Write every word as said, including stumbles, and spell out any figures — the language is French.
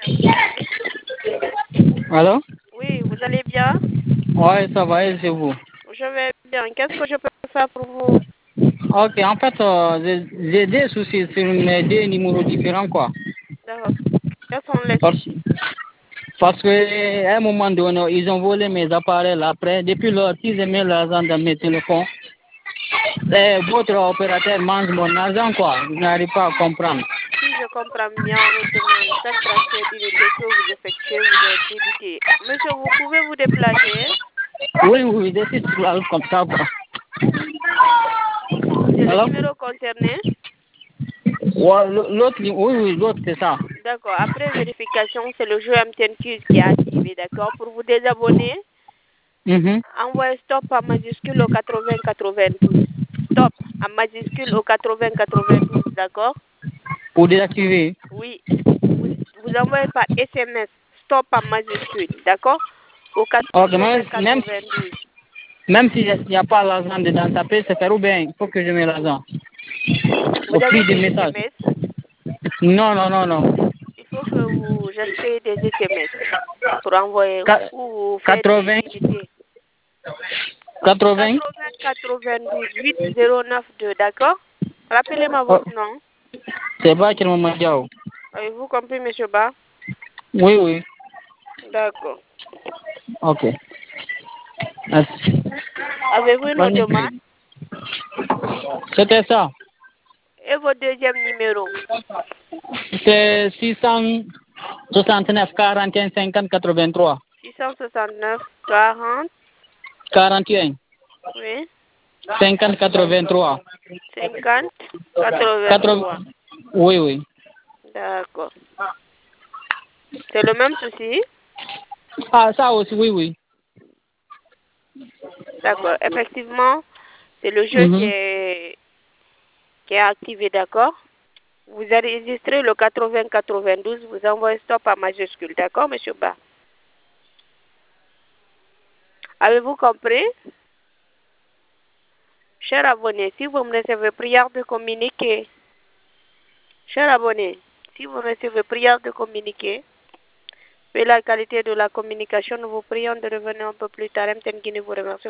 Allô? Oui, vous allez bien? Ouais, ça va, et c'est vous? Je vais bien. Qu'est-ce que je peux faire pour vous? Ok, en fait, euh, j'ai j'ai des soucis sur mes deux numéros différents, quoi. D'accord. Quels sont les Parce, soucis? parce qu'à un moment donné, ils ont volé mes appareils. Après, depuis lors, s'ils aimaient l'argent dans mes téléphones, et votre opérateur mange mon argent, quoi. Je n'arrive pas à comprendre. Si je comprends bien, on vous demande chaque transfert d'unité que vous effectuez, vous êtes débité. Monsieur, vous pouvez vous déplacer? Oui, oui, je suis sur la route comme ça, quoi. C'est le Alors? numéro concerné? Ouais, l'autre, oui, oui, l'autre, c'est ça. D'accord. Après vérification, c'est le jeu M T N Q qui est activé, d'accord? Pour vous désabonner, Mhm. envoyez stop en majuscule au quatre-vingts quatre-vingt-douze. Stop en majuscule au quatre-vingts quatre-vingt-douze, d'accord? Pour désactiver. Oui. Vous, vous envoyez par S M S stop en majuscule, d'accord? Au Ok, même, quatre-vingts même, quatre-vingt-douze. même s'il n'y a pas l'argent dedans, ça peut se faire ou bien il faut que je mette l'argent. Vous Au avez prix du des message. S M S? Non, non, non, non. Il faut que vous achetez des S M S pour envoyer Qua- ou faire des quatre-vingts, unités. quatre-vingts. quatre-vingts quatre-vingt-douze huit zéro neuf deux, d'accord? Rappelez-moi Oh, votre nom. c'est pas qu'il m'a dit. Avez-vous compris, monsieur Ba? Oui, oui. D'accord. Ok. Merci. Avez-vous une autre Bonne demande? nuit. C'était ça. Et votre deuxième numéro? C'est six cent soixante-neuf, quarante et un, cinquante, quatre-vingt-trois. six cent soixante-neuf quarante, quarante et un, oui, cinquante, quatre-vingt-trois. cinquante quatre-vingts. quatre-vingt-trois. Oui, oui. D'accord. C'est le même souci? Ah, ça aussi, oui, oui. D'accord. Effectivement, c'est le jeu qui Mhm. est, qui est activé, d'accord? Vous enregistrez le quatre-vingts quatre-vingt-douze, vous envoyez stop en majuscule, d'accord, monsieur Ba? Avez-vous compris? Cher abonné, si vous me recevez prière de communiquer, cher abonné, si vous recevez prière de communiquer, vu la qualité de la communication, nous vous prions de revenir un peu plus tard. M T N Guinée vous remercie.